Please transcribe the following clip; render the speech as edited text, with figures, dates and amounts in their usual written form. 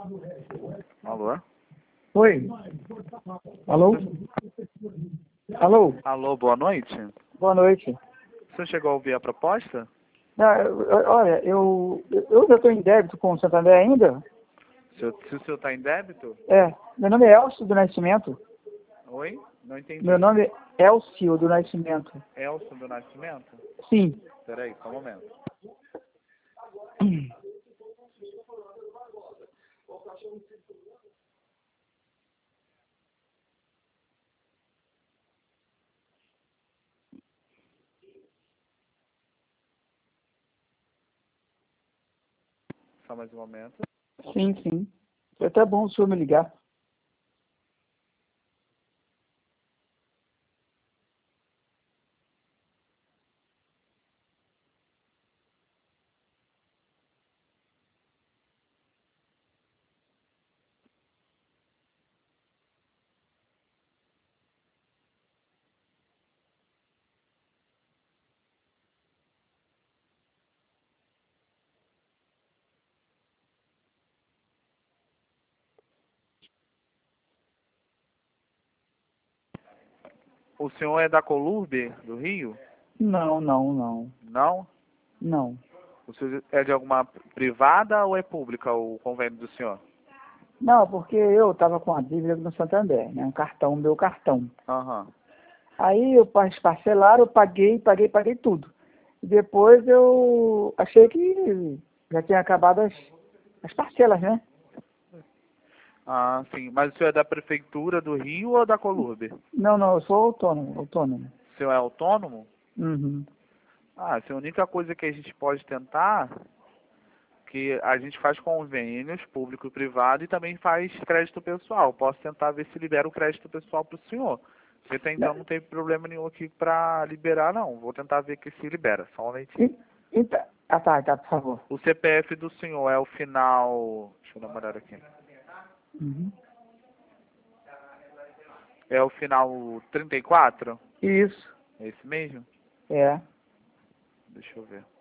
Alô? Oi. Alô? Alô? Alô, boa noite. Boa noite. Você chegou a ouvir a proposta? Olha, eu ainda estou em débito com o Santander ainda? Se o senhor está em débito? É. Meu nome é Elcio do Nascimento. Oi? Não entendi. Meu nome é Elcio do Nascimento. Elson do Nascimento? Sim. Peraí, só um momento. Só mais um momento. Sim, sim. É até bom o senhor me ligar. O senhor é da Colurbe, do Rio? Não, não, não. Não? Não. O senhor é de alguma privada ou é pública o convênio do senhor? Não, porque eu estava com a dívida no Santander, né? Um cartão, meu cartão. Aham. Aí eu parcelaram, eu paguei tudo. E depois eu achei que já tinha acabado as parcelas, né? Ah, sim. Mas o senhor é da prefeitura do Rio ou da Colurbe? Não, não, eu sou autônomo. O senhor é autônomo? Uhum. Ah, essa é a única coisa que a gente pode tentar, que a gente faz convênios público e privado e também faz crédito pessoal. Posso tentar ver se libera o crédito pessoal para o senhor. Porque até então não tem problema nenhum aqui para liberar, não. Vou tentar ver que se libera. Só um momentinho. Então, tá, por favor. O CPF do senhor é o final... Deixa eu dar uma olhada aqui. Uhum. É o final 34? Isso, É esse mesmo? é. Deixa eu ver.